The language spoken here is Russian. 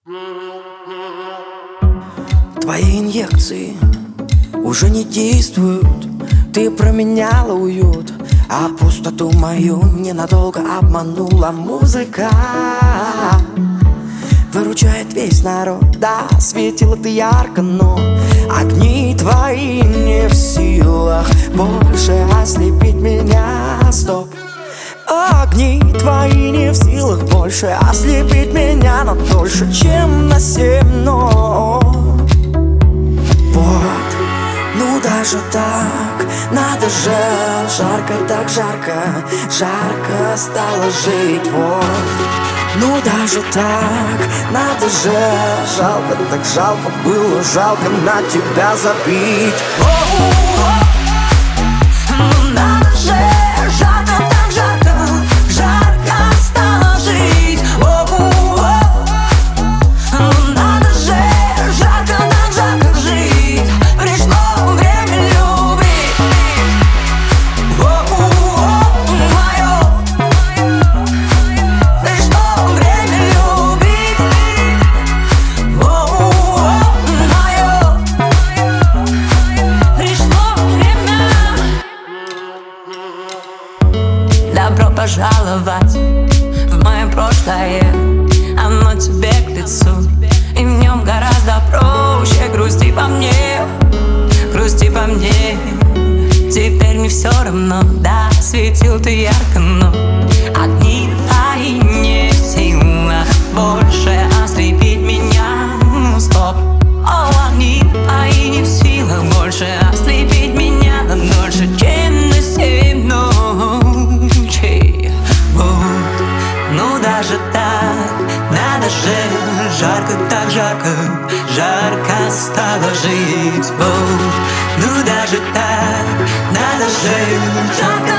Твои инъекции уже не действуют. Ты променяла уют, а пустоту мою ненадолго обманула музыка. Выручает весь народ, да, светила ты ярко, но огни твои не в силах больше ослепить меня. Стоп. Огни твои не в силах больше ослепить меня на дольше, чем на 7 нот. Вот, ну даже так, надо же, жарко так жарко, жарко стало жить. Вот, ну даже так, надо же, жалко так жалко было, жалко на тебя забить. Ну надо же, жарко так жарко, жарко стало жить. Ну надо же, жарко так жарко жить. Пришло время любить. Мое. Пришло время любить. Мое. Пришло время. Добро пожаловать в мое прошлое. Оно тебе к лицу, и в нем гораздо проще. Грусти по мне, грусти по мне. Теперь мне все равно, да, светил ты ярко, но огни твои не в силах больше ослепить меня. Ну стоп, огни твои не в силах больше ослепить меня на дольше, чем на 7 ночей. Вот, ну даже так, надо же, жарко так жарко, жарко стало жить. Вот, ну даже так, надо же, жарко